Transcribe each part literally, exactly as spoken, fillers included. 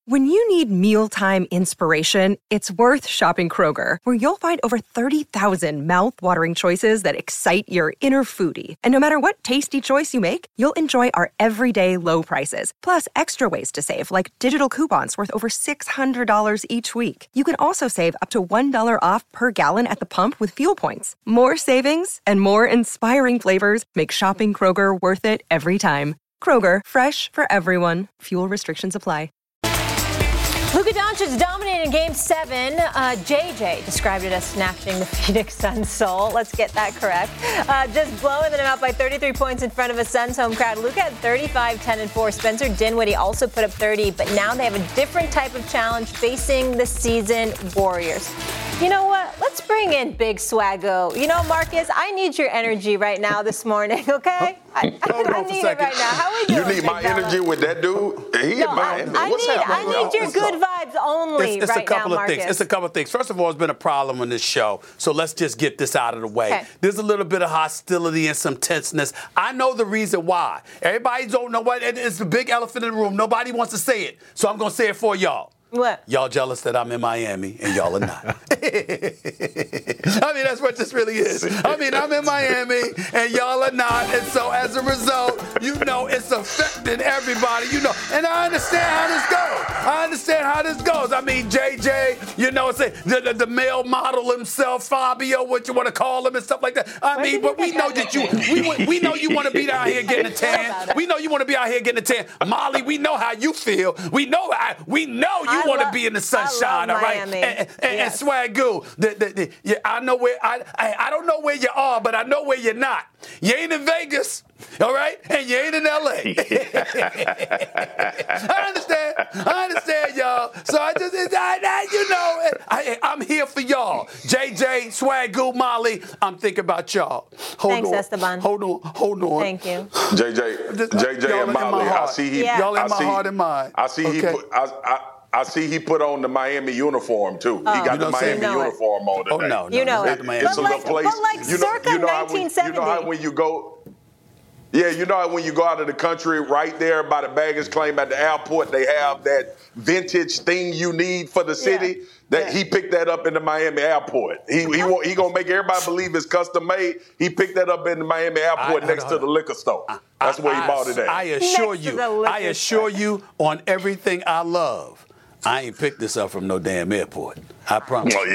When you need mealtime inspiration, it's worth shopping Kroger, where you'll find over thirty thousand mouth-watering choices that excite your inner foodie. And no matter what tasty choice you make, you'll enjoy our everyday low prices, plus extra ways to save, like digital coupons worth over six hundred dollars each week. You can also save up to one dollar off per gallon at the pump with fuel points. More savings and more inspiring flavors make shopping Kroger worth it every time. Kroger, fresh for everyone. Fuel restrictions apply. Luka Doncic dominated in Game seven. Uh, J J described it as snatching the Phoenix Suns' soul. Let's get that correct. Uh, just blowing them out by thirty-three points in front of a Suns home crowd. Luka had thirty-five, ten, and four. Spencer Dinwiddie also put up thirty, but now they have a different type of challenge facing the season Warriors. You know what? Let's bring in Big Swaggo. You know, Marcus, I need your energy right now this morning, okay? I, I, I need it right now. How are we doing? You need my fella? energy with that dude? He no, in Miami. I, I What's need, happening? I need your good vibes only it's, it's right a couple now, of Marcus. things. It's a couple of things. First of all, it's been a problem on this show, so let's just get this out of the way. Okay. There's a little bit of hostility and some tenseness. I know the reason why. Everybody don't know what. It's the big elephant in the room. Nobody wants to say it, so I'm going to say it for y'all. What? Y'all jealous that I'm in Miami and y'all are not. I mean, that's what this really is. I mean, I'm in Miami and y'all are not. And so as a result, you know, it's affecting everybody, you know. And I understand how this goes. I understand how this goes. I mean, J J, you know, say the, the, the male model himself, Fabio, what you want to call him and stuff like that. I Where mean, but we know that you, we, we know you want to be out here getting a tan. We know you want to be out here getting a tan. Molly, we know how you feel. We know, I, we know you I want to love- be in the sunshine, I all love right? Miami. And, and, Yes. and Swagoo, the, the, the, yeah, I know where I, I I don't know where you are, but I know where you're not. You ain't in Vegas, all right? And you ain't in L A. I understand. I understand, y'all. So I just, I, I, you know, I, I'm here for y'all. J J, Swagoo, Molly, I'm thinking about y'all. Hold Thanks, on. Esteban. Hold on. Hold on. Thank you. J J, Just- J J y'all and in my Molly, I heart. see he. Yeah. Y'all in I my see, heart and mind. I see he Okay. put. I, I, I see he put on the Miami uniform too. Oh. He got You the know what I'm saying? Miami You know it. uniform on today. Oh, no, no. You know it's it. not the Miami. It's a But little like- place. but like you know, circa you know how when, nineteen you seventy. know how when you go. Yeah, you know how when you go out of the country, right there by the baggage claim at the airport, they have that vintage thing you need for the city. Yeah. That Yeah. he picked that up in the Miami airport. He he wa- he gonna make everybody believe it's custom made. He picked that up in the Miami airport I- I- next to the liquor store. That's where he I- bought it at. I assure Next to you, the liquor I assure you on everything I love, I ain't picked this up from no damn airport. I promise. Oh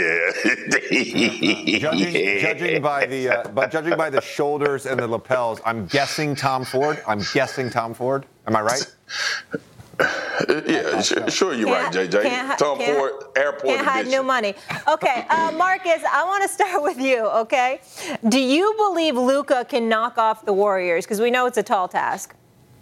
yeah. Judging, judging by the uh, but judging by the shoulders and the lapels, I'm guessing Tom Ford. I'm guessing Tom Ford. Am I right? Yeah, sure, sure you're right, J J. Can't hi- Tom can't- Ford Airport Can't hide edition. new money. Okay, uh, Marcus, I want to start with you, okay? Do you believe Luka can knock off the Warriors? Because we know it's a tall task.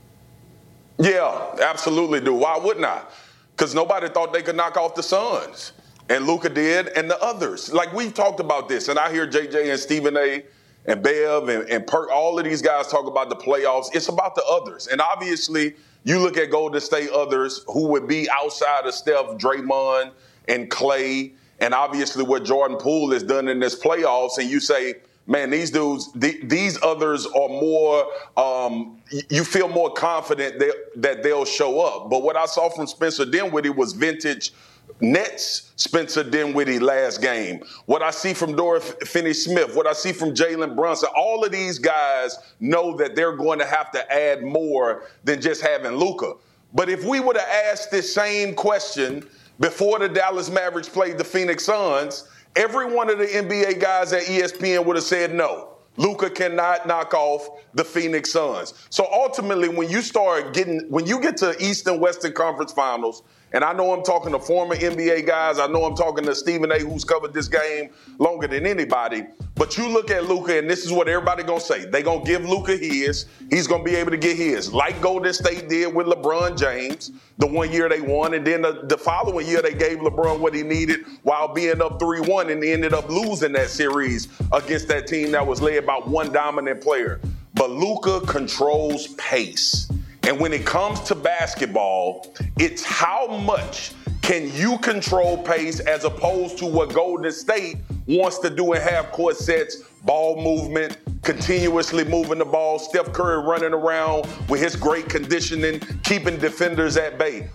Yeah, absolutely do. Why wouldn't I? Because nobody thought they could knock off the Suns. And Luka did, and the others. Like, we've talked about this, and I hear J J and Stephen A. and Bev and, and Perk, all of these guys talk about the playoffs. It's about the others. And obviously, you look at Golden State others who would be outside of Steph, Draymond, and Clay, and obviously what Jordan Poole has done in this playoffs, and you say, man, these dudes, th- these others are more, um, y- you feel more confident that, that they'll show up. But what I saw from Spencer Dinwiddie was vintage Nets Spencer Dinwiddie last game. What I see from Dorian Finney-Smith, what I see from Jalen Brunson, all of these guys know that they're going to have to add more than just having Luka. But if we would have asked this same question before the Dallas Mavericks played the Phoenix Suns, every one of the N B A guys at E S P N would have said no. Luka cannot knock off the Phoenix Suns. So ultimately, when you start getting, when you get to Eastern Western Conference Finals, and I know I'm talking to former N B A guys, I know I'm talking to Stephen A., who's covered this game longer than anybody, but you look at Luka, and this is what everybody gonna say. They gonna give Luka his. He's gonna be able to get his, like Golden State did with LeBron James the one year they won, and then the, the following year they gave LeBron what he needed while being up three one, and they ended up losing that series against that team that was led by one dominant player. But Luka controls pace. And when it comes to basketball, it's how much can you control pace as opposed to what Golden State wants to do in half-court sets, ball movement, continuously moving the ball, Steph Curry running around with his great conditioning, keeping defenders at bay.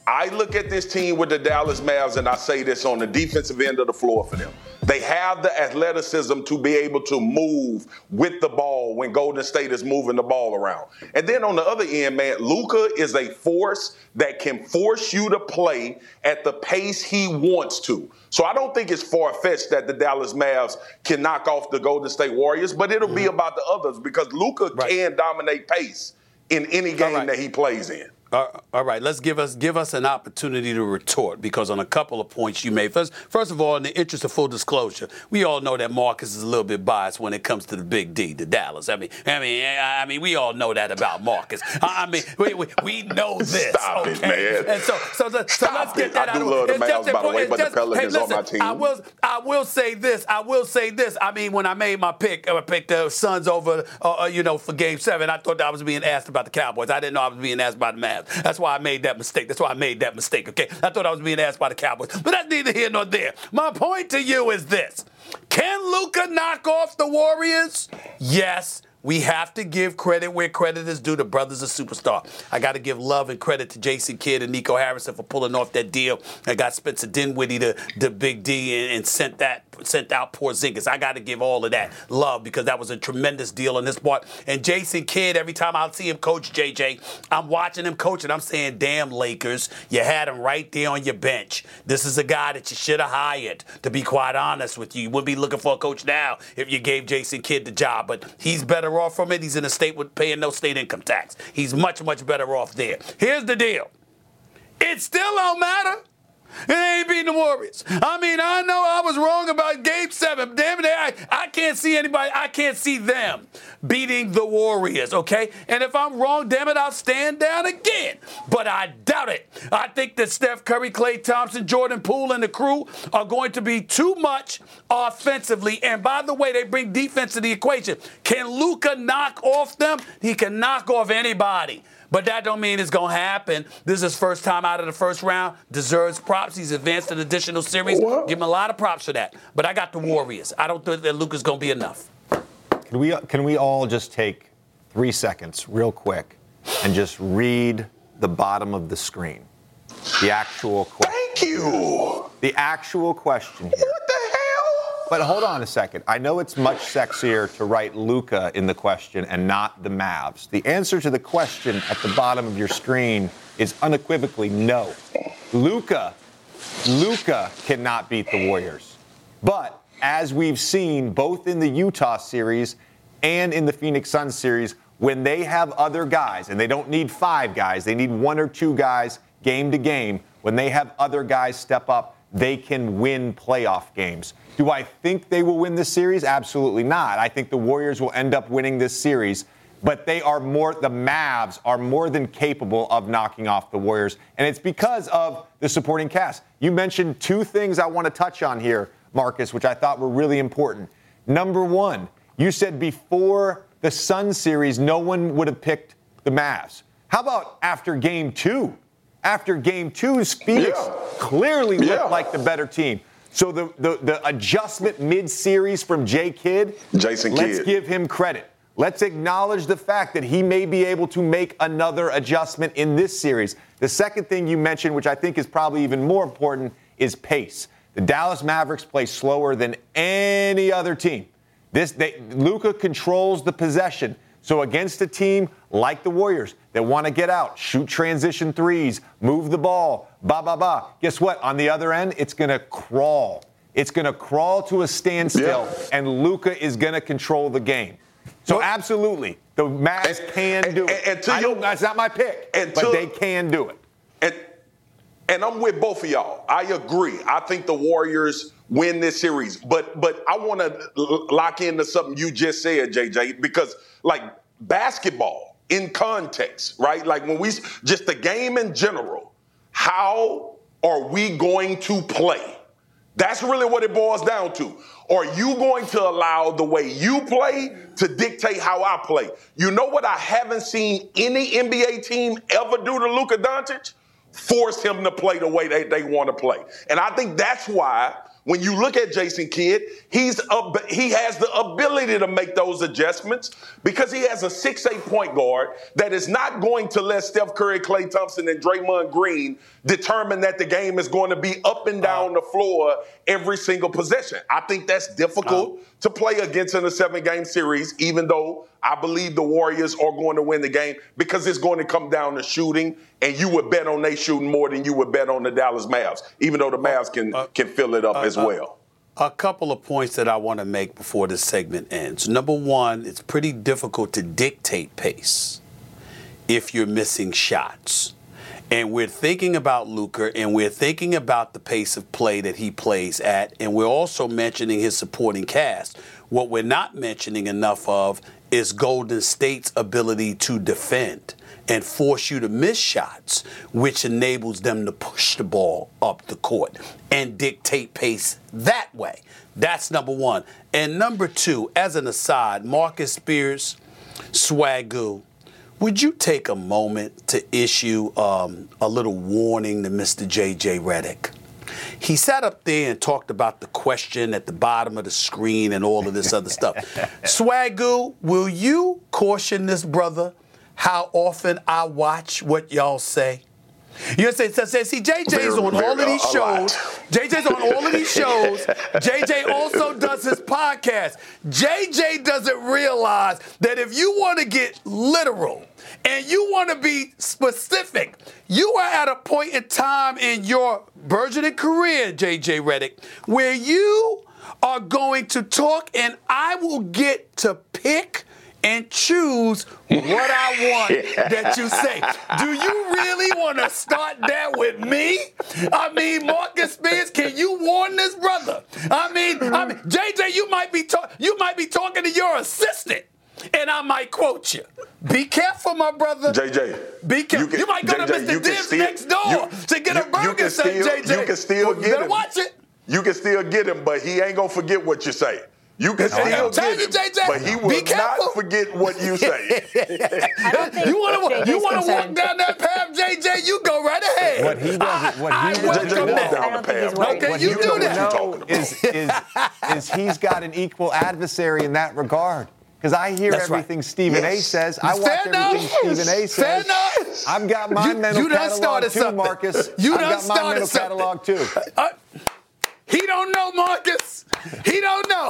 I look at this team with the Dallas Mavs, and I say this on the defensive end of the floor for them. They have the athleticism to be able to move with the ball when Golden State is moving the ball around. And then on the other end, man, Luka is a force that can force you to play at the pace he wants to. So I don't think it's far-fetched that the Dallas Mavs can knock off the Golden State Warriors, but it'll mm-hmm. be about the others because Luka right. can dominate pace in any game right. that he plays in. Uh, all right, let's give us give us an opportunity to retort because on a couple of points you made. First, first of all, in the interest of full disclosure, we all know that Marcus is a little bit biased when it comes to the Big D, the Dallas. I mean, I mean, I mean, we all know that about Marcus. I mean, we we, we know this. Stop okay? it, man. And so, so, so, so let's get that I out do of love the it's Mavs, by the way, but just, the Pelicans hey, listen, on my team. I will, I will say this. I will say this. I mean, when I made my pick, I picked the Suns over, uh, you know, for Game Seven. I thought I was being asked about the Cowboys. I didn't know I was being asked about the Mavs. That's why I made that mistake. That's why I made that mistake, okay? I thought I was being asked by the Cowboys. But that's neither here nor there. My point to you is this. Can Luka knock off the Warriors? Yes. We have to give credit where credit is due. The brother's a superstar. I got to give love and credit to Jason Kidd and Nico Harrison for pulling off that deal. I got Spencer Dinwiddie to the Big D and, and sent that sent out Porzingis. I got to give all of that love because that was a tremendous deal on this part. And Jason Kidd, every time I see him coach, J J, I'm watching him coach and I'm saying, damn, Lakers, you had him right there on your bench. This is a guy that you should have hired, to be quite honest with you. You wouldn't be looking for a coach now if you gave Jason Kidd the job, but he's better off from it. He's in a state with paying no state income tax. He's much, much better off there. Here's the deal. It still don't matter. It ain't beating the Warriors. I mean, I know I was wrong about Game seven. Damn it, I, I can't see anybody. I can't see them beating the Warriors, okay? And if I'm wrong, damn it, I'll stand down again. But I doubt it. I think that Steph Curry, Klay Thompson, Jordan Poole, and the crew are going to be too much offensively. And by the way, they bring defense to the equation. Can Luka knock off them? He can knock off anybody. But that don't mean it's going to happen. This is his first time out of the first round. Deserves props. He's advanced an additional series. What? Give him a lot of props for that. But I got the Warriors. I don't think that Luka's going to be enough. Can we, can we all just take three seconds real quick and just read the bottom of the screen? The actual question. Thank you. The actual question here. What the hell? But hold on a second. I know it's much sexier to write Luka in the question and not the Mavs. The answer to the question at the bottom of your screen is unequivocally no. Luka, Luka cannot beat the Warriors. But as we've seen both in the Utah series and in the Phoenix Suns series, when they have other guys, and they don't need five guys, they need one or two guys game to game, when they have other guys step up, they can win playoff games. Do I think they will win this series? Absolutely not. I think the Warriors will end up winning this series, but they are more, the Mavs are more than capable of knocking off the Warriors, and it's because of the supporting cast. You mentioned two things I want to touch on here, Marcus, which I thought were really important. Number one, you said before the Suns series, no one would have picked the Mavs. How about after game two? After game two, Phoenix yeah. clearly looked yeah. like the better team. So the, the, the adjustment mid-series from J. Kidd, Jason let's Kidd. give him credit. Let's acknowledge the fact that he may be able to make another adjustment in this series. The second thing you mentioned, which I think is probably even more important, is pace. The Dallas Mavericks play slower than any other team. This they, Luka controls the possession. So against a team like the Warriors that want to get out, shoot transition threes, move the ball, ba, ba, ba. Guess what? On the other end, it's going to crawl. It's going to crawl to a standstill, yeah. and Luka is going to control the game. So absolutely, the Mavs and, can do and, it. And, and I don't, that's not my pick, but to, they can do it. And, and I'm with both of y'all. I agree. I think the Warriors win this series. But but I want to lock into something you just said, J J, because, like, basketball in context, right? Like, when we – just the game in general, how are we going to play? That's really what it boils down to. Are you going to allow the way you play to dictate how I play? You know what I haven't seen any N B A team ever do to Luka Doncic? Force him to play the way they, they want to play. And I think that's why when you look at Jason Kidd, he's a, he has the ability to make those adjustments because he has a six eight point guard that is not going to let Steph Curry, Klay Thompson, and Draymond Green determine that the game is going to be up and down the floor every single possession. I think that's difficult to play against in a seven-game series, even though I believe the Warriors are going to win the game because it's going to come down to shooting, and you would bet on they shooting more than you would bet on the Dallas Mavs, even though the Mavs can, uh, can fill it up uh, as well. Uh, a couple of points that I want to make before this segment ends. Number one, it's pretty difficult to dictate pace if you're missing shots. And we're thinking about Luka, and we're thinking about the pace of play that he plays at, and we're also mentioning his supporting cast. What we're not mentioning enough of is Golden State's ability to defend and force you to miss shots, which enables them to push the ball up the court and dictate pace that way. That's number one. And number two, as an aside, Marcus Spears, Swagoo, would you take a moment to issue um, a little warning to Mister J J Redick? He sat up there and talked about the question at the bottom of the screen and all of this other stuff. Swagoo, will you caution this brother how often I watch what y'all say? You know what I'm saying? See, J J's on all of these shows. J J's on all of these shows. J J also does his podcast. J J doesn't realize that if you want to get literal and you want to be specific, you are at a point in time in your burgeoning career, J J Redick, where you are going to talk and I will get to pick and choose what I want yeah. that you say. Do you really want to start that with me? I mean, Marcus Spears, can you warn this brother? I mean, I mean J J, you might be ta- you might be talking to your assistant, and I might quote you. Be careful, my brother. J J. Be careful. You, you might go J J, to Mister Dibs next door you, to get you, a burger, say, J J. You can still well, get better him. watch it. You can still get him, but he ain't going to forget what you say. You can still I'm get you, him, J J, but he will not forget what you say. I don't think you want to you want to walk concerned. down that path, J J? You go right ahead. What he doesn't, what I, he I doesn't J J, know, walk down the path. Okay, what you he do doesn't that. know is, is, is he's got an equal adversary in that regard. Because I hear That's everything right. Stephen Yes. A. says. I watch Fair everything enough. Stephen A. says. Fair enough. I've got my You- mental you done catalog started too, something. Marcus. You I've done got my started mental something. catalog too. Uh, he don't know, Marcus. He don't know.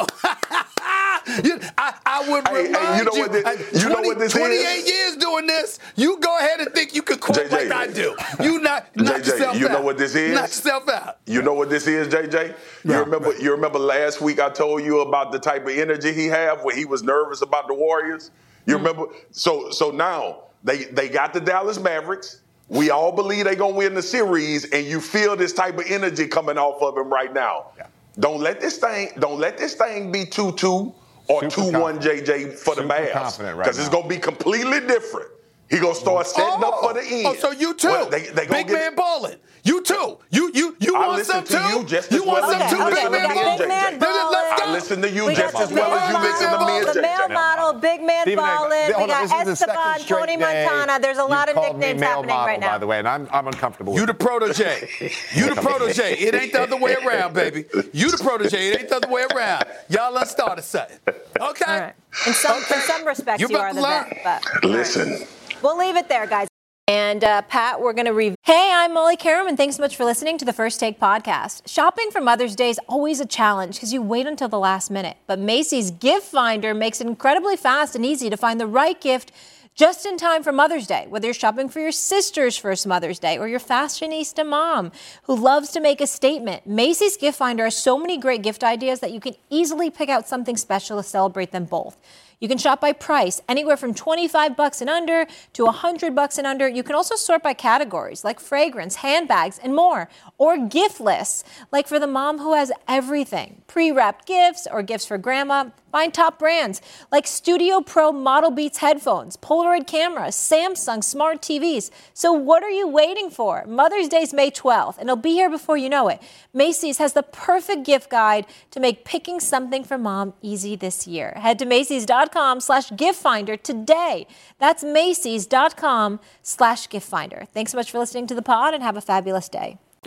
you, I, I would Hey, remind hey, you know you, what this- uh, you know twenty, what this is? twenty-eight years doing this, you go ahead and think you can quote J J. like I do. You knock, knock J J, yourself you out. know what this is? Knock yourself out. You know what this is, J J? You Yeah, remember right. you remember last week I told you about the type of energy he had when he was nervous about the Warriors? You mm-hmm. remember? So so now they they got the Dallas Mavericks. We all believe they're going to win the series, and you feel this type of energy coming off of him right now. Yeah. Don't let this thing don't let this thing be two two or two one J J for the Mavs. Because right it's going to be completely different. He going to start setting oh, up for the end. Oh, so you too. Well, they, they Big man balling. You too. You you you I want listen some to too? you just You as want well some as too, you big listen man to me and balling? J J. Let's I go. listen to you We just got as the well male as you listen to model, me and the J J. male model, big man Stephen A., balling. We hold on, got this is the second Esteban, straight Tony day Montana. There's a lot you've of called me nicknames male happening model, right now. By the way, and I'm I'm uncomfortable with You the it. protege. You the protege. It ain't the other way around, baby. You the protege. It ain't the other way around. Y'all let's start a something. Okay? All right. In some, Okay. in some respects, You you, about are to the learn. vet. But Listen. we'll leave it there, guys. And uh, Pat, we're going to review. Hey, I'm Molly Karam, and thanks so much for listening to the First Take podcast. Shopping for Mother's Day is always a challenge because you wait until the last minute. But Macy's Gift Finder makes it incredibly fast and easy to find the right gift just in time for Mother's Day, whether you're shopping for your sister's first Mother's Day or your fashionista mom who loves to make a statement. Macy's Gift Finder has so many great gift ideas that you can easily pick out something special to celebrate them both. You can shop by price, anywhere from twenty-five bucks and under to one hundred bucks and under. You can also sort by categories like fragrance, handbags, and more. Or gift lists, like for the mom who has everything. Pre-wrapped gifts or gifts for grandma. Find top brands like Studio Pro Model Beats headphones, Polaroid cameras, Samsung smart T Vs. So what are you waiting for? Mother's Day's May twelfth, and it'll be here before you know it. Macy's has the perfect gift guide to make picking something for mom easy this year. Head to Macy's.com slash gift finder today. That's Macy's.com slash gift finder. Thanks so much for listening to the pod and have a fabulous day.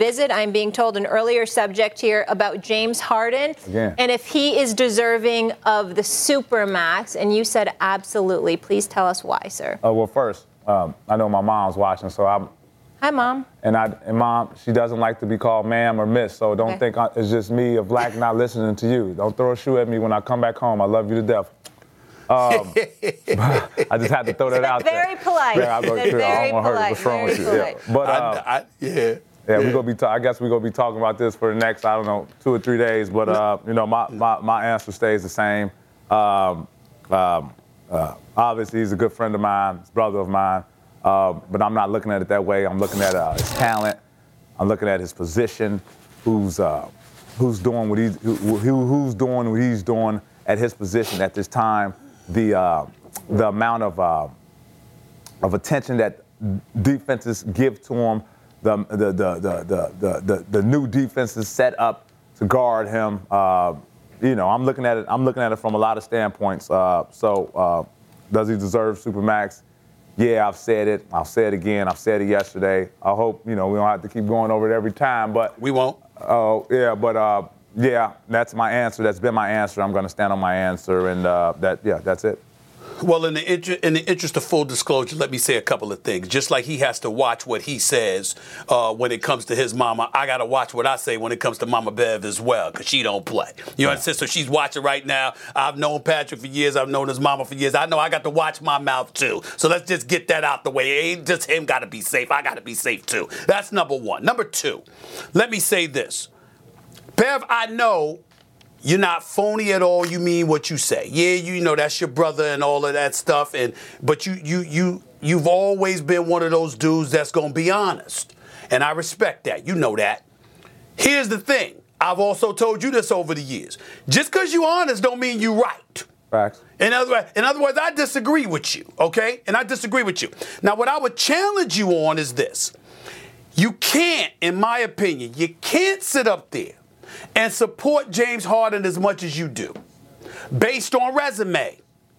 visit, I'm being told, an earlier subject here about James Harden. Again. And if he is deserving of the Supermax. And you said absolutely. Please tell us why, sir. Uh, well, first, um, I know my mom's watching, so I'm. Hi, Mom. And I, and Mom, she doesn't like to be called ma'am or miss, so don't Okay. think I, it's just me, a black, not listening to you. Don't throw a shoe at me when I come back home. I love you to death. Um, I just had to throw that out Very there. polite. Yeah, I, go, Very I don't want to hurt polite. you. What's wrong with you? Very Yeah. polite. But uh, I, I, yeah. yeah, yeah. we gonna be. Ta- I guess we gonna be talking about this for the next, I don't know, two or three days. But uh, you know, my, my, my answer stays the same. Um, um, uh, obviously, he's a good friend of mine, he's a brother of mine. Uh, but I'm not looking at it that way. I'm looking at uh, his talent. I'm looking at his position. Who's uh, who's doing what he's who, who, who's doing what he's doing at his position at this time. The uh, the amount of uh, of attention that defenses give to him. The the the the the the, the, the new defenses set up to guard him. Uh, you know, I'm looking at it. I'm looking at it from a lot of standpoints. Uh, so, uh, does he deserve Supermax? Yeah, I've said it. I'll say it again. I've said it yesterday. I hope, you know, we don't have to keep going over it every time, but. We won't. Oh, uh, yeah, but, uh, yeah, that's my answer. That's been my answer. I'm going to stand on my answer, and uh, that, yeah, that's it. Well, in the, inter- in the interest of full disclosure, let me say a couple of things. Just like he has to watch what he says uh, when it comes to his mama, I got to watch what I say when it comes to Mama Bev as well, because she don't play. You know, understand? So she's watching right now. I've known Patrick for years. I've known his mama for years. I know I got to watch my mouth, too. So let's just get that out the way. It ain't just him got to be safe. I got to be safe, too. That's number one. Number two, let me say this. Bev, I know you're not phony at all. You mean what you say. Yeah, you know that's your brother and all of that stuff. And but you you you you've always been one of those dudes that's gonna be honest, and I respect that. You know that. Here's the thing. I've also told you this over the years. Just because you're honest don't mean you're right. Facts. In other words, in other words, I disagree with you. Okay, and I disagree with you. Now, what I would challenge you on is this: you can't, in my opinion, you can't sit up there and support James Harden as much as you do, based on resume,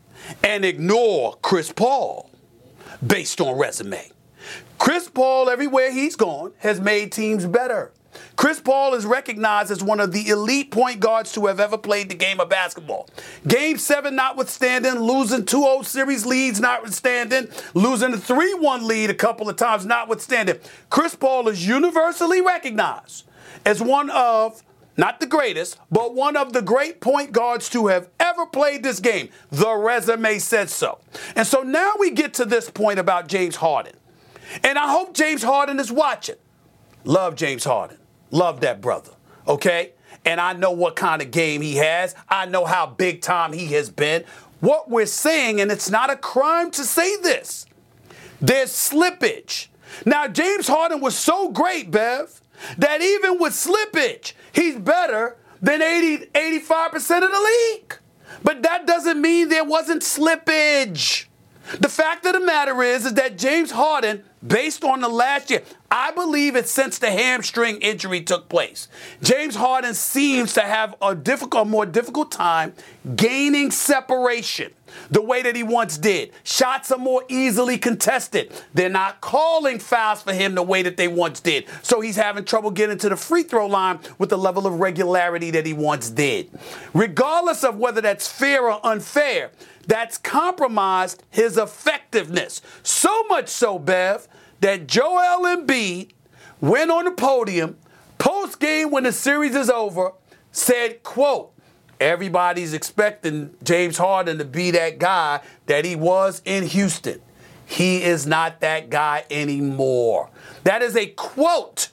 and ignore Chris Paul, based on resume. Chris Paul, everywhere he's gone, has made teams better. Chris Paul is recognized as one of the elite point guards to have ever played the game of basketball. Game seven notwithstanding, losing two oh series leads notwithstanding, losing a three one lead a couple of times notwithstanding, Chris Paul is universally recognized as one of, not the greatest, but one of the great point guards to have ever played this game. The resume said so. And so now we get to this point about James Harden. And I hope James Harden is watching. Love James Harden. Love that brother. Okay? And I know what kind of game he has. I know how big time he has been. What we're saying, and it's not a crime to say this, there's slippage. Now, James Harden was so great, Bev, that even with slippage, he's better than eighty, eighty-five percent of the league. But that doesn't mean there wasn't slippage. The fact of the matter is, is that James Harden, based on the last year, I believe it's since the hamstring injury took place, James Harden seems to have a difficult, more difficult time gaining separation the way that he once did. Shots are more easily contested. They're not calling fouls for him the way that they once did. So he's having trouble getting to the free throw line with the level of regularity that he once did. Regardless of whether that's fair or unfair, that's compromised his effectiveness. So much so, Bev, that Joel Embiid went on the podium post-game when the series is over, said, quote, everybody's expecting James Harden to be that guy that he was in Houston. He is not that guy anymore. That is a quote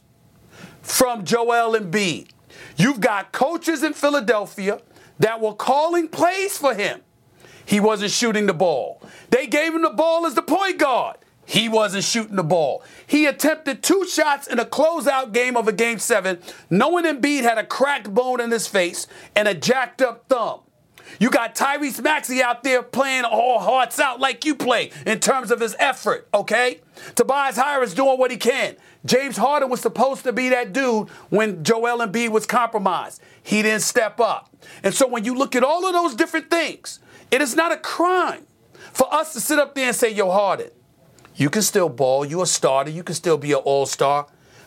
from Joel Embiid. You've got coaches in Philadelphia that were calling plays for him. He wasn't shooting the ball. They gave him the ball as the point guard. He wasn't shooting the ball. He attempted two shots in a closeout game of a game seven, knowing Embiid had a cracked bone in his face and a jacked up thumb. You got Tyrese Maxey out there playing all hearts out like you play in terms of his effort, okay? Tobias Harris doing what he can. James Harden was supposed to be that dude when Joel Embiid was compromised. He didn't step up. And so when you look at all of those different things, it is not a crime for us to sit up there and say, yo, Harden, you can still ball. You're a starter. You can still be an all-star.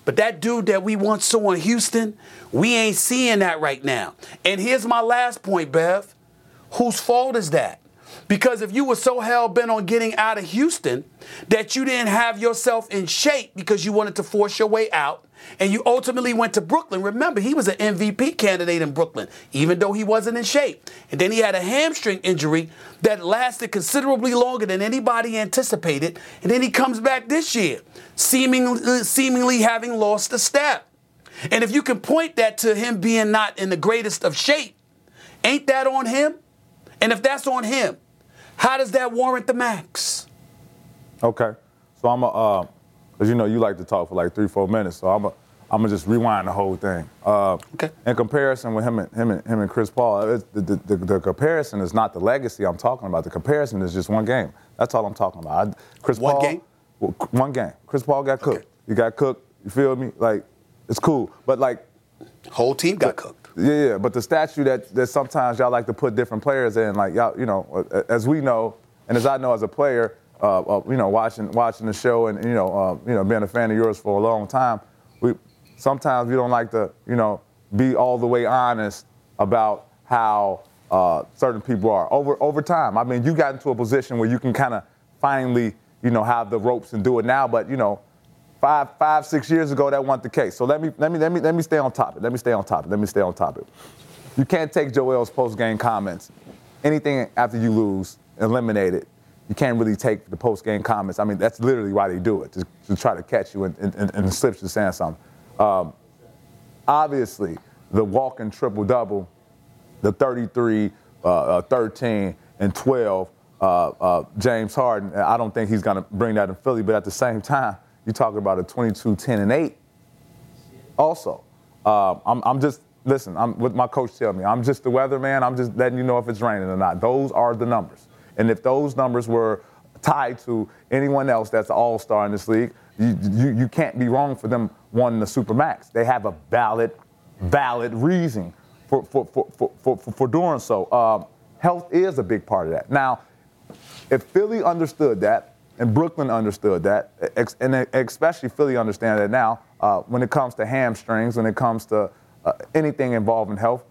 But that dude that we once saw in Houston, we ain't seeing that right now. And here's my last point, Bev. Whose fault is that? Because if you were so hell-bent on getting out of Houston that you didn't have yourself in shape because you wanted to force your way out, and you ultimately went to Brooklyn. Remember, he was an M V P candidate in Brooklyn, even though he wasn't in shape. And then he had a hamstring injury that lasted considerably longer than anybody anticipated. And then he comes back this year, seemingly, seemingly having lost a step. And if you can point that to him being not in the greatest of shape, ain't that on him? And if that's on him, how does that warrant the max? Okay. So I'm a, uh, because you know you like to talk for like three, four minutes, so I'm a, I'm gonna just rewind the whole thing. Uh, okay. In comparison with him and him and him and Chris Paul, it's, the, the, the, the comparison is not the legacy I'm talking about. The comparison is just one game. That's all I'm talking about. I, Chris one Paul, game. Well, one game. Chris Paul got cooked. Okay. He got cooked. You feel me? Like it's cool, but like whole team got cooked. Yeah, yeah. But the statue that that sometimes y'all like to put different players in, like y'all, you know, as we know, and as I know as a player. Uh, uh, you know, watching watching the show and, you know, uh, you know, being a fan of yours for a long time, we sometimes we don't like to, you know, be all the way honest about how uh, certain people are. Over over time, I mean, you got into a position where you can kind of finally, you know, have the ropes and do it now. But, you know, five, five, six years ago, that wasn't the case. So let me let me let me let me stay on topic. Let me stay on topic. Let me stay on topic. You can't take Joel's post-game comments. Anything after you lose, eliminate it. You can't really take the post-game comments. I mean, that's literally why they do it, to, to try to catch you in, in, in the slips to saying something. Um, obviously, the walking triple-double, the thirty-three, uh, uh, thirteen, and twelve, uh, uh, James Harden, I don't think he's going to bring that in Philly, but at the same time, you talk about a twenty-two, ten, and eight. Also, uh, I'm, I'm just, listen, I'm what my coach tell me, I'm just the weatherman. I'm just letting you know if it's raining or not. Those are the numbers. And if those numbers were tied to anyone else that's an all-star in this league, you, you, you can't be wrong for them wanting the Supermax. They have a valid, valid reason for, for, for, for, for, for doing so. Um, health is a big part of that. Now, if Philly understood that and Brooklyn understood that, and especially Philly understand that now, uh, when it comes to hamstrings, when it comes to uh, anything involving health,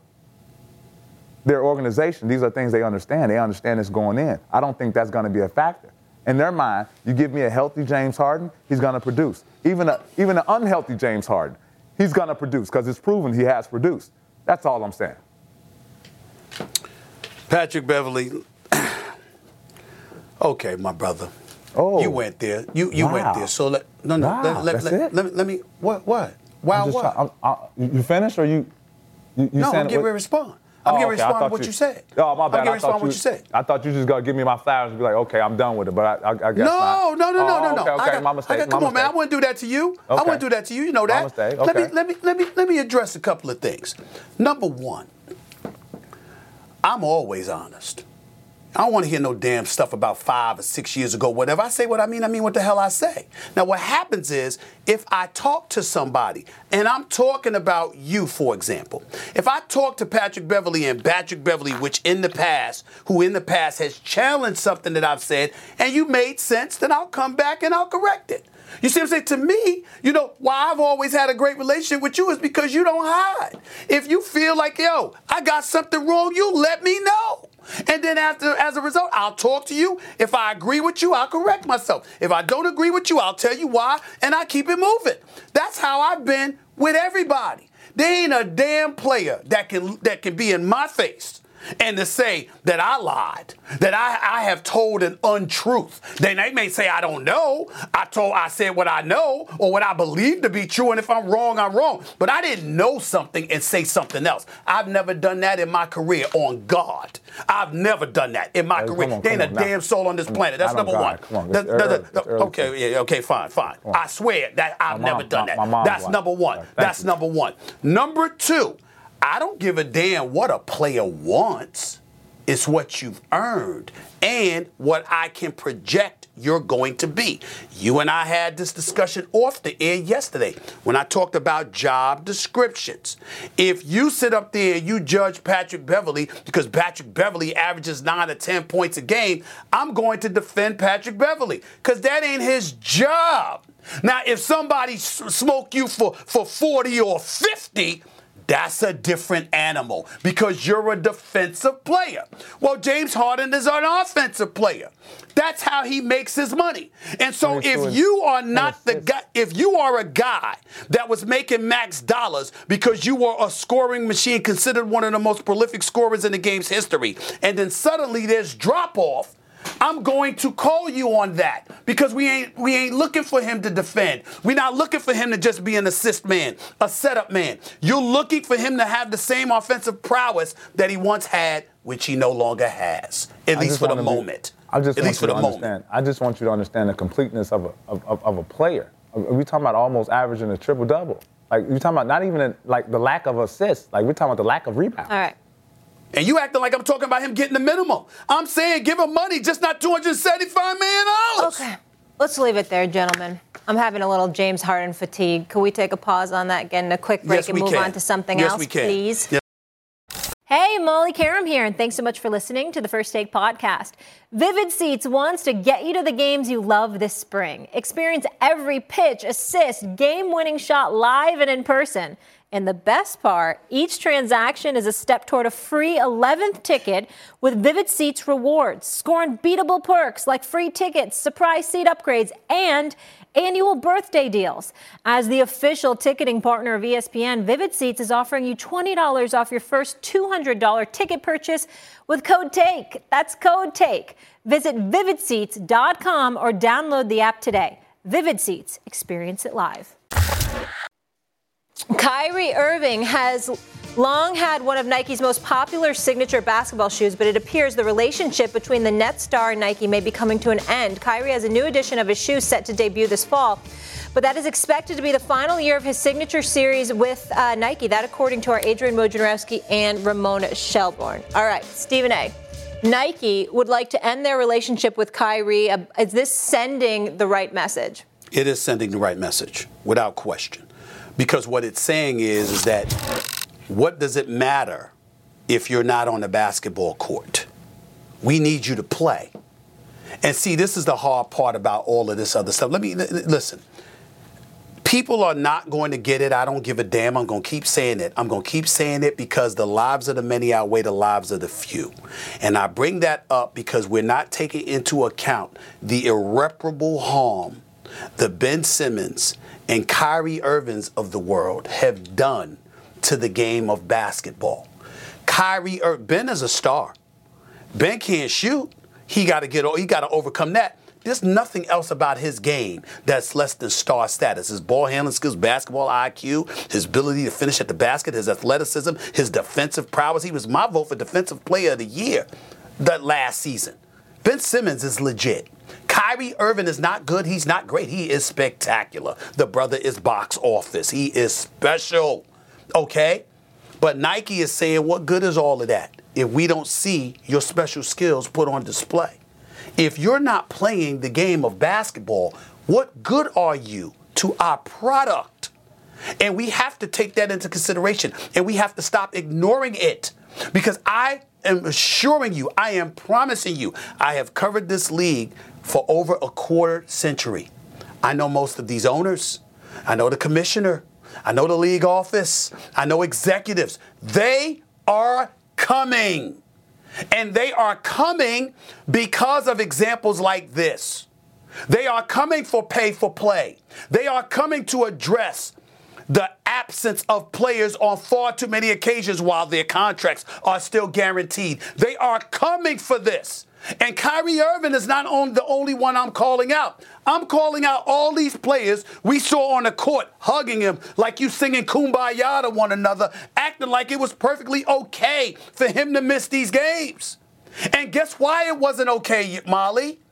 their organization, these are things they understand. They understand it's going in. I don't think that's going to be a factor. In their mind, you give me a healthy James Harden, he's going to produce. Even a, even an unhealthy James Harden, he's going to produce because it's proven he has produced. That's all I'm saying. Patrick Beverley. Okay, my brother. Oh. You went there. You you wow. went there. So let no no wow. let, let, that's let, it? let, me, let me what what? Wow what? Trying, I'm, I, you finished or you you, you No, I'm getting ready what? to respond. I'm oh, getting ready okay. to respond to what you, you said. Oh, my bad. I'm getting ready to respond you, what you said. I thought you just going to give me my flowers and be like, okay, I'm done with it, but I, I, I guess no, not. No, no, no, oh, no, no, okay, no. Okay, got, my mistake. Got, my come on, mistake. man. I wouldn't do that to you. Okay. I wouldn't do that to you. You know that. My mistake. Let Okay. me, let me, let me, let me address a couple of things. Number one, I'm always honest. I don't want to hear no damn stuff about five or six years ago, whatever. I say what I mean, I mean what the hell I say. Now, what happens is, if I talk to somebody, and I'm talking about you, for example, if I talk to Patrick Beverley and Patrick Beverley, which in the past, who in the past has challenged something that I've said, and you made sense, then I'll come back and I'll correct it. You see what I'm saying? To me, you know, why I've always had a great relationship with you is because you don't hide. If you feel like, yo, I got something wrong, you let me know. And then after, as a result, I'll talk to you. If I agree with you, I'll correct myself. If I don't agree with you, I'll tell you why, and I keep it moving. That's how I've been with everybody. There ain't a damn player that can that can be in my face and to say that I lied, that I, I have told an untruth. Then they may say I don't know. I told I said what I know or what I believe to be true, and if I'm wrong, I'm wrong. But I didn't know something and say something else. I've never done that in my career, on God. I've never done that in my hey, career. On, there ain't a now. damn soul on this planet. That's number God. one. Come on, the, the, early, the, okay, yeah, okay, fine, fine. I swear that I've my never mom, done my, that. my That's lied. number one. Right, That's you. number one. Number two, I don't give a damn what a player wants. It's what you've earned and what I can project you're going to be. You and I had this discussion off the air yesterday when I talked about job descriptions. If you sit up there and you judge Patrick Beverley because Patrick Beverley averages nine or ten points a game, I'm going to defend Patrick Beverley because that ain't his job. Now, if somebody s- smoke you for, for forty or fifty, that's a different animal because you're a defensive player. Well, James Harden is an offensive player. That's how he makes his money. And so if you are not the guy, if you are a guy that was making max dollars because you were a scoring machine, considered one of the most prolific scorers in the game's history, and then suddenly there's drop off, I'm going to call you on that because we ain't we ain't looking for him to defend. We're not looking for him to just be an assist man, a setup man. You're looking for him to have the same offensive prowess that he once had, which he no longer has, at least for the moment. I just at want least you for to the understand. moment. I just want you to understand the completeness of a of, of, of a player. We're talking about almost averaging a triple double. Like you're talking about not even a, like the lack of assists. Like we're talking about the lack of rebounds. All right. And you acting like I'm talking about him getting the minimum. I'm saying give him money, just not two hundred seventy-five million dollars. Okay. Let's leave it there, gentlemen. I'm having a little James Harden fatigue. Can we take a pause on that, get in a quick break Yes, and we move can. on to something Yes, else, we can. please? Yes. Hey, Molly Karam here, and thanks so much for listening to the First Take podcast. Vivid Seats wants to get you to the games you love this spring. Experience every pitch, assist, game-winning shot live and in person. And the best part, each transaction is a step toward a free eleventh ticket with Vivid Seats rewards. Score unbeatable perks like free tickets, surprise seat upgrades, and annual birthday deals. As the official ticketing partner of E S P N, Vivid Seats is offering you twenty dollars off your first two hundred dollars ticket purchase with code TAKE. That's code TAKE. Visit vivid seats dot com or download the app today. Vivid Seats. Experience it live. Kyrie Irving has long had one of Nike's most popular signature basketball shoes, but it appears the relationship between the Nets star and Nike may be coming to an end. Kyrie has a new edition of his shoe set to debut this fall, but that is expected to be the final year of his signature series with uh, Nike. That according to our Adrian Wojnarowski and Ramona Shelburne. All right, Stephen A. Nike would like to end their relationship with Kyrie. Uh, is this sending the right message? It is sending the right message, without question. Because what it's saying is, is that what does it matter if you're not on the basketball court? We need you to play. And see, this is the hard part about all of this other stuff. Let me, listen. People are not going to get it. I don't give a damn. I'm going to keep saying it. I'm going to keep saying it because the lives of the many outweigh the lives of the few. And I bring that up because we're not taking into account the irreparable harm the Ben Simmons and Kyrie Irvings of the world have done to the game of basketball. Kyrie Ir- Ben is a star. Ben can't shoot. He got to get. He got to overcome that. There's nothing else about his game that's less than star status. His ball handling skills, basketball I Q, his ability to finish at the basket, his athleticism, his defensive prowess. He was my vote for Defensive Player of the Year that last season. Ben Simmons is legit. Kyrie Irving is not good. He's not great. He is spectacular. The brother is box office. He is special. Okay? But Nike is saying, what good is all of that if we don't see your special skills put on display? If you're not playing the game of basketball, what good are you to our product? And we have to take that into consideration. And we have to stop ignoring it. Because I am assuring you, I am promising you, I have covered this league for over a quarter century. I know most of these owners. I know the commissioner. I know the league office. I know executives. They are coming. And they are coming because of examples like this. They are coming for pay for play. They are coming to address the absence of players on far too many occasions while their contracts are still guaranteed. They are coming for this. And Kyrie Irving is not on the only one I'm calling out. I'm calling out all these players we saw on the court hugging him like you singing Kumbaya to one another, acting like it was perfectly okay for him to miss these games. And guess why it wasn't okay, Molly?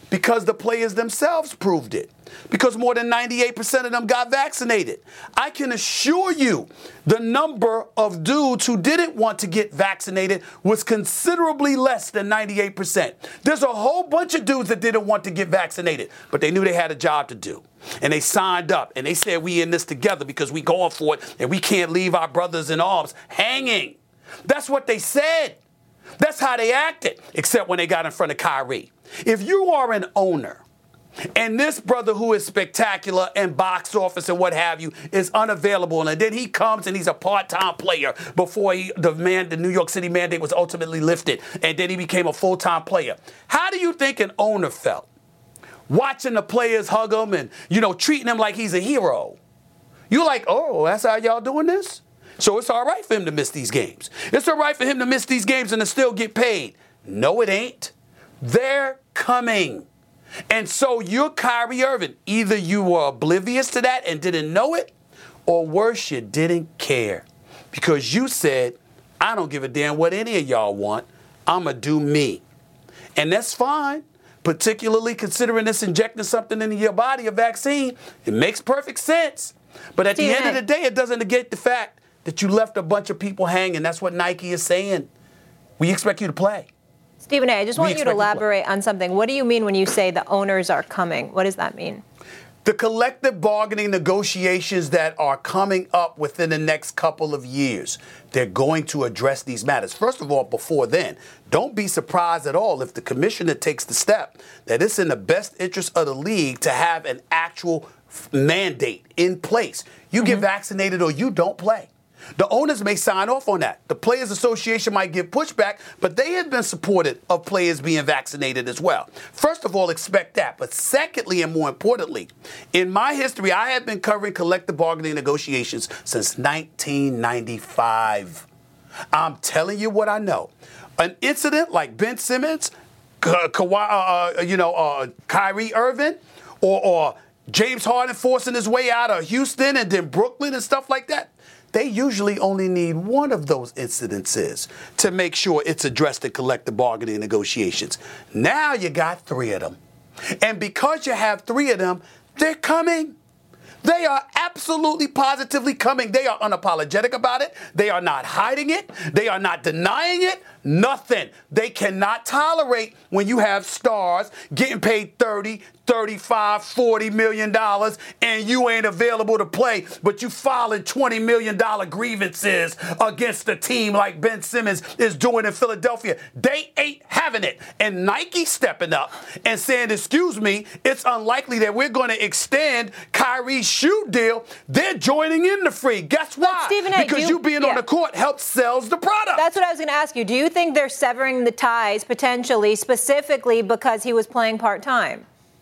Because the players themselves proved it. Because more than ninety-eight percent of them got vaccinated. I can assure you the number of dudes who didn't want to get vaccinated was considerably less than ninety-eight percent. There's a whole bunch of dudes that didn't want to get vaccinated, but they knew they had a job to do. And they signed up and they said, we in this together because we going for it and we can't leave our brothers in arms hanging. That's what they said. That's how they acted, except when they got in front of Kyrie. If you are an owner and this brother who is spectacular and box office and what have you is unavailable, and then he comes and he's a part-time player before he, the man, the New York City mandate was ultimately lifted, and then he became a full-time player. How do you think an owner felt? Watching the players hug him and, you know, treating him like he's a hero. You're like, oh, that's how y'all doing this? So it's all right for him to miss these games. It's all right for him to miss these games and to still get paid. No, it ain't. They're coming. And so you're Kyrie Irving. Either you were oblivious to that and didn't know it, or worse, you didn't care. Because you said, I don't give a damn what any of y'all want. I'm going to do me. And that's fine, particularly considering this injecting something into your body, a vaccine. It makes perfect sense. But at the end of the day, it doesn't negate the fact that you left a bunch of people hanging. That's what Nike is saying. We expect you to play. Stephen A., I just want you to elaborate on something. What do you mean when you say the owners are coming? What does that mean? The collective bargaining negotiations that are coming up within the next couple of years, they're going to address these matters. First of all, before then, don't be surprised at all if the commissioner takes the step that it's in the best interest of the league to have an actual mandate in place. You mm-hmm. get vaccinated or you don't play. The owners may sign off on that. The Players Association might give pushback, but they have been supportive of players being vaccinated as well. First of all, expect that. But secondly, and more importantly, in my history, I have been covering collective bargaining negotiations since nineteen ninety-five. I'm telling you what I know. An incident like Ben Simmons, Ka- Ka- uh, you know, uh, Kyrie Irving, or, or James Harden forcing his way out of Houston and then Brooklyn and stuff like that, they usually only need one of those incidences to make sure it's addressed in collective bargaining negotiations. Now you got three of them. And because you have three of them, they're coming. They are absolutely positively coming. They are unapologetic about it. They are not hiding it. They are not denying it. Nothing. They cannot tolerate when you have stars getting paid thirty, thirty-five, forty million dollars and you ain't available to play, but you filing twenty million dollars grievances against a team like Ben Simmons is doing in Philadelphia. They ain't having it. And Nike stepping up and saying, excuse me, it's unlikely that we're going to extend Kyrie's shoe deal. They're joining in the free. Guess why? Stephen A., because you, you being yeah. on the court helps sells the product. That's what I was going to ask you. Do you think they're severing the ties potentially, specifically because he was playing part-time?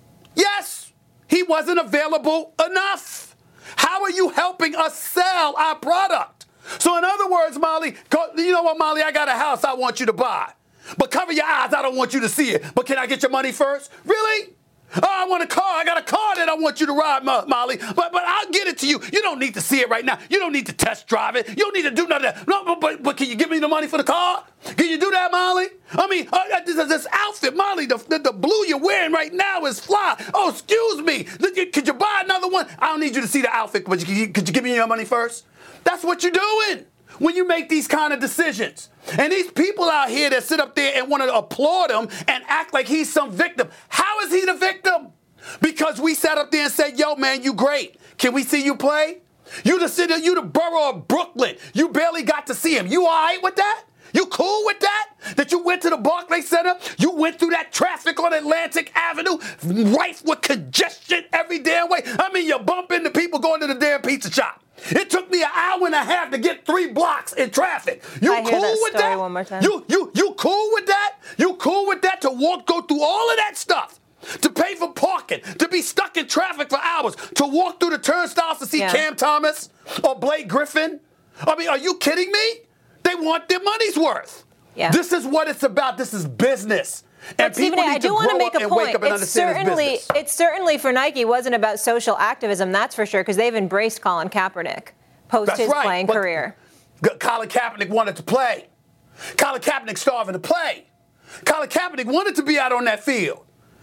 Yes, he wasn't available enough. How are you helping us sell our product? So in other words, Molly, you know what, Molly, I got a house I want you to buy. But cover your eyes, I don't want you to see it. But can I get your money first? Really? Oh, I want a car. I got a car that I want you to ride, Molly. But but I'll get it to you. You don't need to see it right now. You don't need to test drive it. You don't need to do none of that. No, but, but, but can you give me the money for the car? Can you do that, Molly? I mean, uh, this, this outfit, Molly, the, the, the blue you're wearing right now is fly. Oh, excuse me. Could you buy another one? I don't need you to see the outfit, but you, could you give me your money first? That's what you're doing when you make these kind of decisions. And these people out here that sit up there and want to applaud him and act like he's some victim. How is he the victim? Because we sat up there and said, yo, man, you great. Can we see you play? You the city, you the borough of Brooklyn. You barely got to see him. You all right with that? You cool with that? That you went to the Barclays Center? You went through that traffic on Atlantic Avenue, rife with congestion every damn way. I mean, you bump into people going to the damn pizza shop. It took me an hour and a half to get three blocks in traffic. You I cool hear that with story that? One more time. You you you cool with that? You cool with that to walk, go through all of that stuff? To pay for parking, to be stuck in traffic for hours, to walk through the turnstiles to see yeah. Cam Thomas or Blake Griffin? I mean, are you kidding me? They want their money's worth. Yeah. This is what it's about. This is business. And but Stephen, people need I do to want to grow make up a and point. wake up and It's understand certainly, it's business. it certainly for Nike wasn't about social activism, that's for sure, because they've embraced Colin Kaepernick post That's his right, playing career. Colin Kaepernick wanted to play. Colin Kaepernick starving to play. Colin Kaepernick wanted to be out on that field.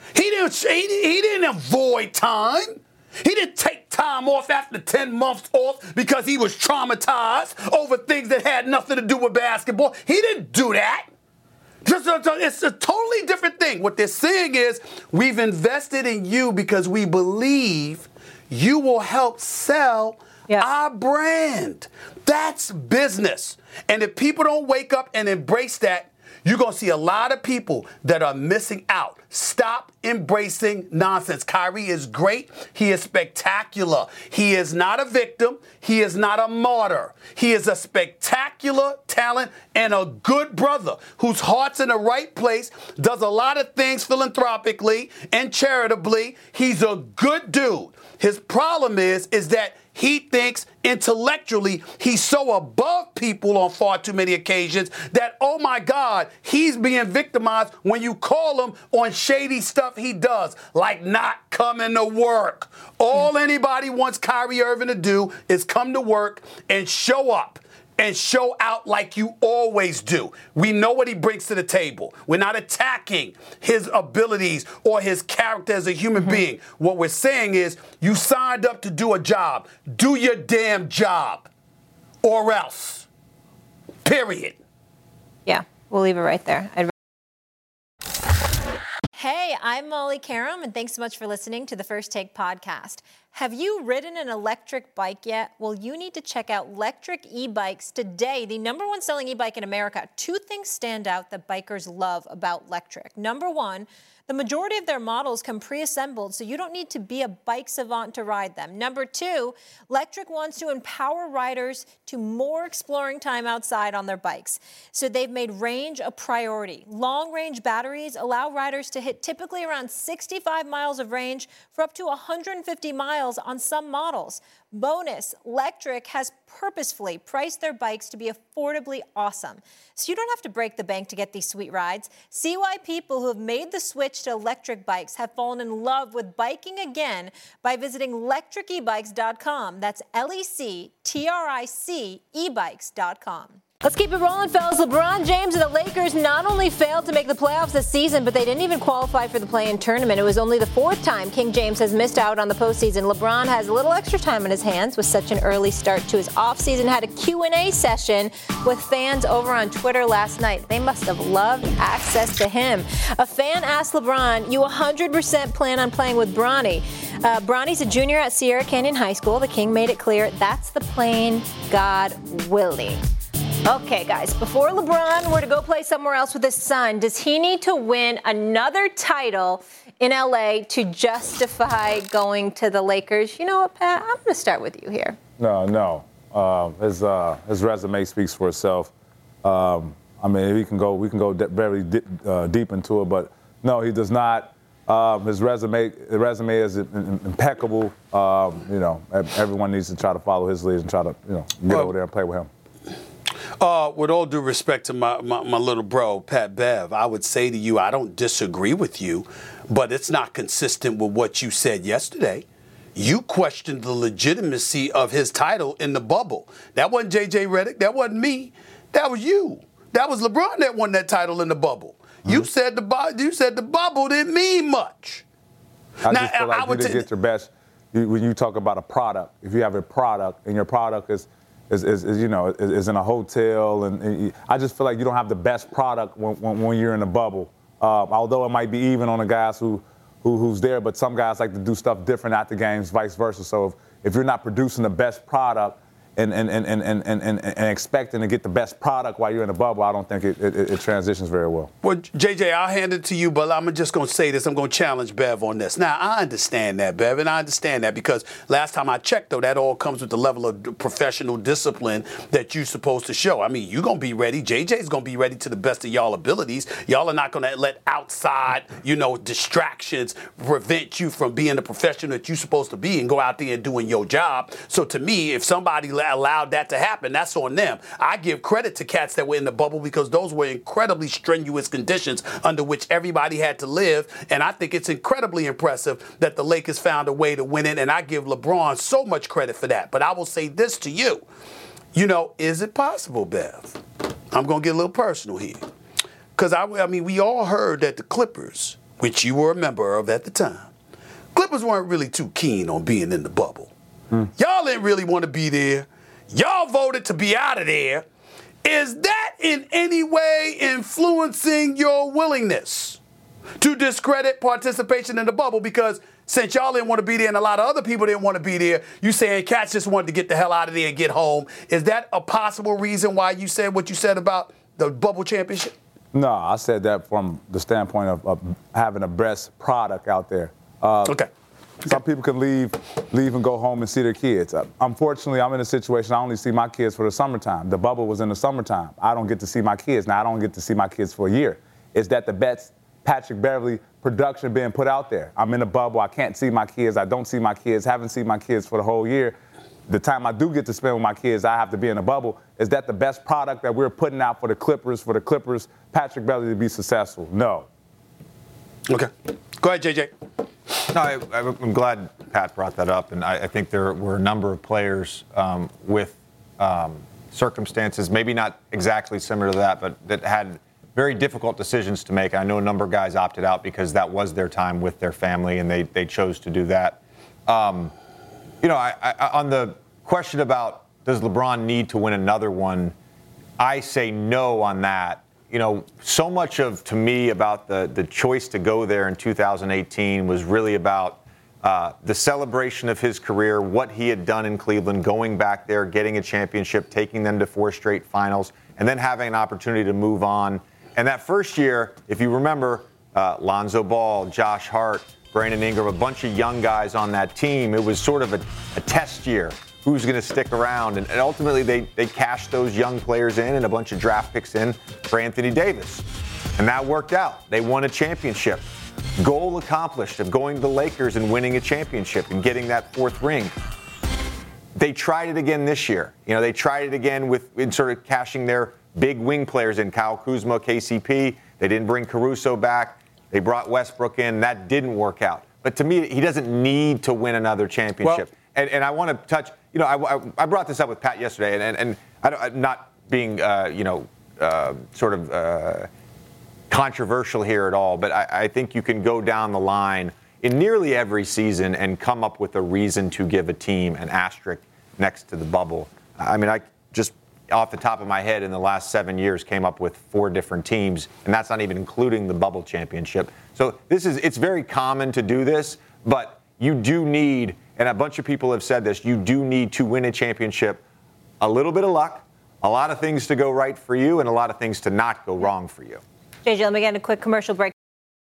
He didn't, he, he didn't avoid time. He didn't take time off after ten months off because he was traumatized over things that had nothing to do with basketball. He didn't do that. It's a totally different thing. What they're saying is, we've invested in you because we believe you will help sell yeah. our brand. That's business. And if people don't wake up and embrace that, you're going to see a lot of people that are missing out. Stop embracing nonsense. Kyrie is great. He is spectacular. He is not a victim. He is not a martyr. He is a spectacular talent and a good brother whose heart's in the right place, does a lot of things philanthropically and charitably. He's a good dude. His problem is, is that he thinks intellectually he's so above people on far too many occasions that, oh my God, he's being victimized when you call him on shady stuff he does, like not coming to work. All anybody wants Kyrie Irving to do is come to work and show up. And show out like you always do. We know what he brings to the table. We're not attacking his abilities or his character as a human mm-hmm. being. What we're saying is, you signed up to do a job. Do your damn job. Or else. Period. Yeah, we'll leave it right there. I'd Hey, I'm Molly Karam, and thanks so much for listening to the First Take podcast. Have you ridden an electric bike yet? Well, you need to check out Lectric E-Bikes today, the number one selling e-bike in America. Two things stand out that bikers love about Lectric. Number one, the majority of their models come pre-assembled, so you don't need to be a bike savant to ride them. Number two, Lectric wants to empower riders to more exploring time outside on their bikes. So they've made range a priority. Long-range batteries allow riders to hit typically around sixty-five miles of range for up to one hundred fifty miles on some models. Bonus, Lectric has purposefully priced their bikes to be affordably awesome. So you don't have to break the bank to get these sweet rides. See why people who have made the switch to electric bikes have fallen in love with biking again by visiting lectric e bikes dot com. That's L E C T R I C e bikes dot com. Let's keep it rolling, fellas. LeBron James and the Lakers not only failed to make the playoffs this season, but they didn't even qualify for the play-in tournament. It was only the fourth time King James has missed out on the postseason. LeBron has a little extra time on his hands with such an early start to his offseason. Had a Q and A session with fans over on Twitter last night. They must have loved access to him. A fan asked LeBron, you one hundred percent plan on playing with Bronny? Uh, Bronny's a junior at Sierra Canyon High School. The King made it clear that's the plan, God willing. Okay, guys, before LeBron were to go play somewhere else with his son, does he need to win another title in L A to justify going to the Lakers? You know what, Pat? I'm going to start with you here. No, no. Uh, his uh, his resume speaks for itself. Um, I mean, we can go we can go de- very di- uh, deep into it, but no, he does not. Um, his resume his resume is impeccable. Um, you know, everyone needs to try to follow his lead and try to you know get well, over there and play with him. Uh, with all due respect to my, my, my little bro, Pat Bev, I would say to you, I don't disagree with you, but it's not consistent with what you said yesterday. You questioned the legitimacy of his title in the bubble. That wasn't J J Redick. That wasn't me. That was you. That was LeBron that won that title in the bubble. Mm-hmm. You said the bu- you said the bubble didn't mean much. I now, just feel like I, I you didn't t- get your best. You, when you talk about a product, if you have a product and your product is Is, is, is you know is, is in a hotel, and, and I just feel like you don't have the best product when, when, when you're in a bubble. Uh, although it might be even on the guys who, who who's there, but some guys like to do stuff different at the games, vice versa. So if, if you're not producing the best product and and, and, and, and, and and expecting to get the best product while you're in a bubble, I don't think it, it, it transitions very well. Well, J J, I'll hand it to you, but I'm just going to say this. I'm going to challenge Bev on this. Now, I understand that, Bev, and I understand that because last time I checked, though, that all comes with the level of professional discipline that you're supposed to show. I mean, you're going to be ready. J J's going to be ready to the best of y'all abilities. Y'all are not going to let outside, you know, distractions prevent you from being the professional that you're supposed to be and go out there and doing your job. So to me, if somebody allowed that to happen, that's on them. I give credit to cats that were in the bubble because those were incredibly strenuous conditions under which everybody had to live, and I think it's incredibly impressive that the Lakers found a way to win it, and I give LeBron so much credit for that. But I will say this to you. You know, is it possible, Bev? I'm going to get a little personal here. Because, I, I mean, we all heard that the Clippers which you were a member of at the time, Clippers weren't really too keen on being in the bubble. Mm. Y'all didn't really want to be there. Y'all voted to be out of there. Is that in any way influencing your willingness to discredit participation in the bubble? Because since y'all didn't want to be there and a lot of other people didn't want to be there, you saying cats just wanted to get the hell out of there and get home. Is that a possible reason why you said what you said about the bubble championship? No, I said that from the standpoint of, of having a best product out there. Uh, okay. Some people can leave, leave and go home and see their kids. Uh, unfortunately, I'm in a situation I only see my kids for the summertime. The bubble was in the summertime. I don't get to see my kids. Now, I don't get to see my kids for a year. Is that the best Patrick Beverley production being put out there? I'm in a bubble. I can't see my kids. I don't see my kids. Haven't seen my kids for the whole year. The time I do get to spend with my kids, I have to be in a bubble. Is that the best product that we're putting out for the Clippers, for the Clippers, Patrick Beverley to be successful? No. Okay. Go ahead, J J. No, I, I'm glad Pat brought that up, and I, I think there were a number of players um, with um, circumstances, maybe not exactly similar to that, but that had very difficult decisions to make. I know a number of guys opted out because that was their time with their family, and they, they chose to do that. Um, you know, I, I, on the question about does LeBron need to win another one, I say no on that. You know, so much of, to me, about the, the choice to go there in two thousand eighteen was really about uh, the celebration of his career, what he had done in Cleveland, going back there, getting a championship, taking them to four straight finals, and then having an opportunity to move on. And that first year, if you remember, uh, Lonzo Ball, Josh Hart, Brandon Ingram, a bunch of young guys on that team, it was sort of a, a test year. Who's going to stick around? And, and ultimately, they, they cashed those young players in and a bunch of draft picks in for Anthony Davis. And that worked out. They won a championship. Goal accomplished of going to the Lakers and winning a championship and getting that fourth ring. They tried it again this year. You know, they tried it again with in sort of cashing their big wing players in, Kyle Kuzma, K C P. They didn't bring Caruso back. They brought Westbrook in. That didn't work out. But to me, he doesn't need to win another championship. Well, and, and I want to touch, you know, I, I brought this up with Pat yesterday, and, and, and I don't, I'm not being, uh, you know, uh, sort of uh, controversial here at all, but I, I think you can go down the line in nearly every season and come up with a reason to give a team an asterisk next to the bubble. I mean, I just off the top of my head in the last seven years came up with four different teams, and that's not even including the bubble championship. So this is, it's very common to do this, but you do need, and a bunch of people have said this, you do need to win a championship, a little bit of luck, a lot of things to go right for you, and a lot of things to not go wrong for you. J J, let me get a quick commercial break.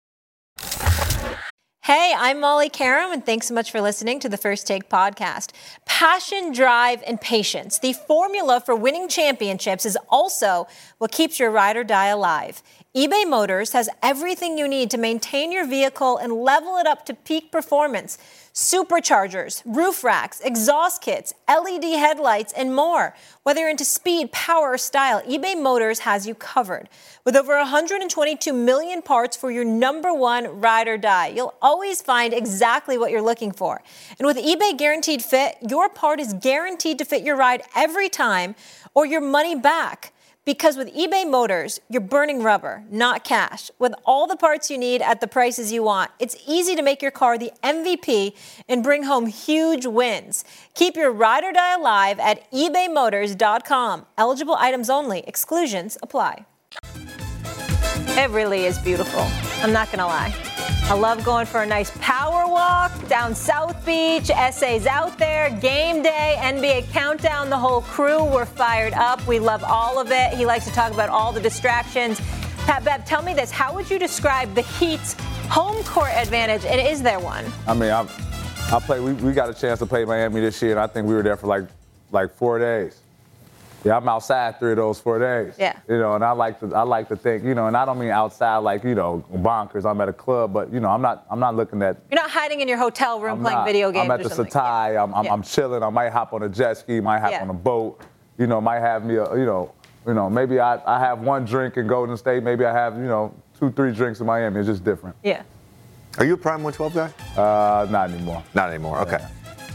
Hey, I'm Molly Karam, and thanks so much for listening to the First Take podcast. Passion, drive, and patience. The formula for winning championships is also what keeps your ride or die alive. eBay Motors has everything you need to maintain your vehicle and level it up to peak performance. Superchargers, roof racks, exhaust kits, L E D headlights, and more. Whether you're into speed, power, or style, eBay Motors has you covered. With over one hundred twenty-two million parts for your number one ride or die, you'll always find exactly what you're looking for. And with eBay Guaranteed Fit, your part is guaranteed to fit your ride every time or your money back. Because with eBay Motors, you're burning rubber, not cash. With all the parts you need at the prices you want, it's easy to make your car the M V P and bring home huge wins. Keep your ride or die alive at ebay motors dot com. Eligible items only. Exclusions apply. It really is beautiful. I'm not going to lie. I love going for a nice power walk down South Beach. S A's out there. Game day, N B A countdown. The whole crew, we're fired up. We love all of it. He likes to talk about all the distractions. Pat Bev, tell me this. How would you describe the Heat's home court advantage, and is there one? I mean, I, I play. We, we got a chance to play Miami this year, and I think we were there for like like four days. Yeah, I'm outside three of those four days. Yeah. You know, and I like to I like to think, you know, and I don't mean outside like, you know, bonkers. I'm at a club, but you know, I'm not I'm not looking at. You're not hiding in your hotel room I'm playing not, video games. I'm at or the something. Satai. Yeah. I'm I'm, yeah. I'm chilling. I might hop on a jet ski. Might hop yeah. on a boat. You know, might have me a you know you know maybe I I have one drink in Golden State. Maybe I have you know two three drinks in Miami. It's just different. Yeah. Are you a Prime one twelve guy? Uh, not anymore. Not anymore. Okay. Yeah.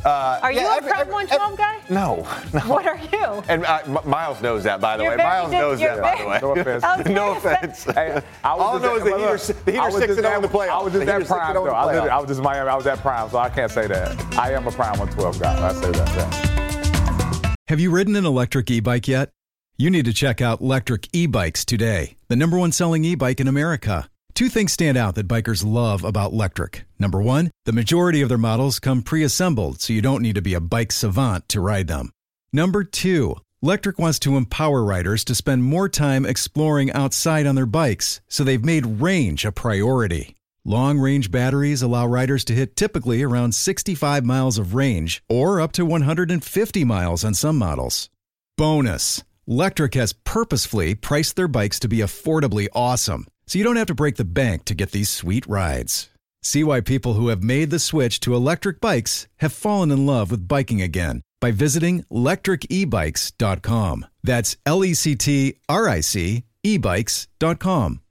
Uh, Are you yeah, a every- Prem every- one twelve guy? No, no. What are you? And uh, M- Miles knows that, by the You're way. very Miles dis- knows you're that, by the very- way. No offense. I was No very offense. Hey, I was All I just know at- is the look, Heater, the I Heater was six just and oh at- in the playoffs. I was The just Heater at six and Prime, oh in though. the I, literally- I playoffs. was just Miami. I was at Prime, so I can't say that. I am a Prime one twelve guy. I say that. Yeah. Have you ridden an electric e-bike yet? You need to check out Electric E-Bikes today, the number one selling e-bike in America. Two things stand out that bikers love about Electric. Number one, the majority of their models come pre-assembled, so you don't need to be a bike savant to ride them. Number two, Electric wants to empower riders to spend more time exploring outside on their bikes, so they've made range a priority. Long-range batteries allow riders to hit typically around sixty-five miles of range, or up to one hundred fifty miles on some models. Bonus, Electric has purposefully priced their bikes to be affordably awesome, so you don't have to break the bank to get these sweet rides. See why people who have made the switch to electric bikes have fallen in love with biking again by visiting electric e bikes dot com. That's L E C T R I C e bikes dot com.